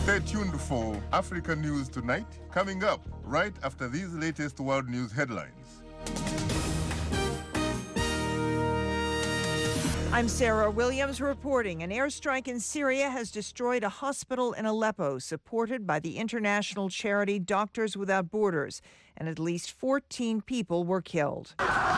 Stay tuned for Africa News Tonight, coming up right after these latest world news headlines. I'm Sarah Williams reporting. An airstrike in Syria has destroyed a hospital in Aleppo supported by the international charity Doctors Without Borders, and at least 14 people were killed.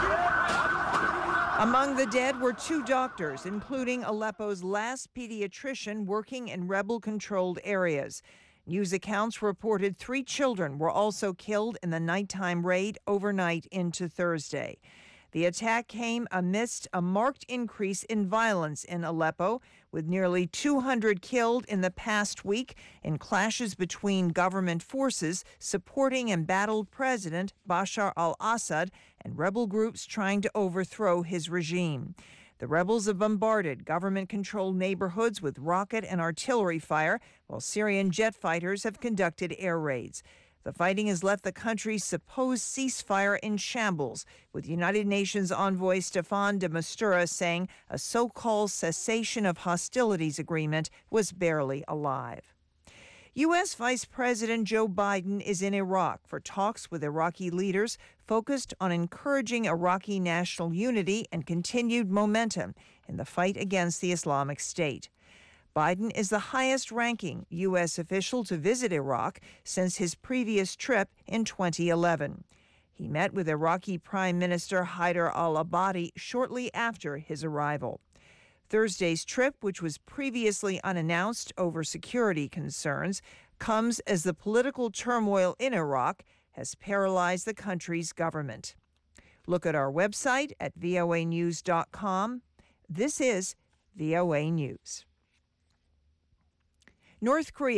Among the dead were 2 doctors, including Aleppo's last pediatrician working in rebel-controlled areas. News accounts reported 3 children were also killed in the nighttime raid overnight into Thursday. The attack came amidst a marked increase in violence in Aleppo, with nearly 200 killed in the past week in clashes between government forces supporting embattled President Bashar al-Assad and rebel groups trying to overthrow his regime. The rebels have bombarded government-controlled neighborhoods with rocket and artillery fire, while Syrian jet fighters have conducted air raids. The fighting has left the country's supposed ceasefire in shambles, with United Nations envoy Staffan de Mistura saying a so-called cessation of hostilities agreement was barely alive. U.S. Vice President Joe Biden is in Iraq for talks with Iraqi leaders focused on encouraging Iraqi national unity and continued momentum in the fight against the Islamic State. Biden is the highest-ranking U.S. official to visit Iraq since his previous trip in 2011. He met with Iraqi Prime Minister Haider al-Abadi shortly after his arrival. Thursday's trip, which was previously unannounced over security concerns, comes as the political turmoil in Iraq has paralyzed the country's government. Look at our website at voanews.com. This is VOA News. North Korea